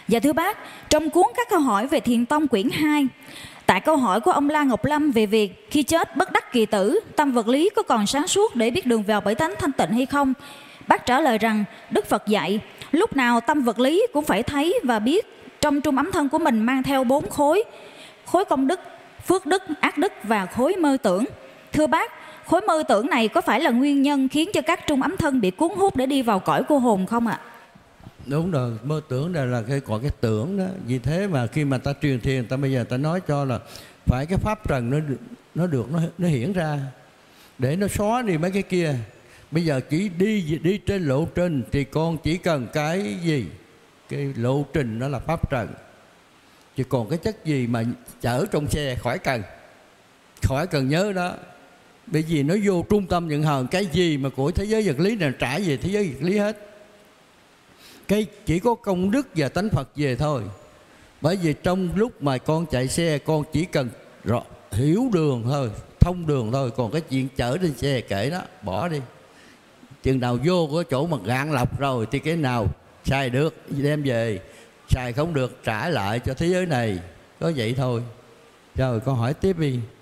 Dạ thưa bác, trong cuốn các câu hỏi về Thiền Tông quyển 2, tại câu hỏi của ông La Ngọc Lâm về việc khi chết bất đắc kỳ tử, tâm vật lý có còn sáng suốt để biết đường vào bảy tánh thanh tịnh hay không? Bác trả lời rằng Đức Phật dạy lúc nào tâm vật lý cũng phải thấy và biết trong trung ấm thân của mình mang theo 4 khối: khối công đức, phước đức, ác đức và khối mơ tưởng. Thưa bác, khối mơ tưởng này có phải là nguyên nhân khiến cho các trung ấm thân bị cuốn hút để đi vào cõi cô hồn không ạ? Đúng rồi, mơ tưởng là còn cái tưởng đó. Vì thế mà khi mà ta truyền thiền, ta bây giờ ta nói cho là phải cái pháp trần nó hiển ra để nó xóa đi mấy cái kia. Bây giờ chỉ đi trên lộ trình thì con chỉ cần cái gì? Cái lộ trình đó là pháp trần. Chứ còn cái chất gì mà chở trong xe khỏi cần nhớ đó. Bởi vì nó vô trung tâm nhận hờn, cái gì mà của thế giới vật lý này trả về thế giới vật lý hết. Cái chỉ có công đức và tánh Phật về thôi. Bởi vì trong lúc mà con chạy xe, con chỉ cần hiểu đường thôi, thông đường thôi. Còn cái chuyện chở trên xe kệ đó, bỏ đi. Chừng nào vô cái chỗ mà gạn lọc rồi thì cái nào xài được đem về, xài không được trả lại cho thế giới này. Có vậy thôi. Rồi con hỏi tiếp đi.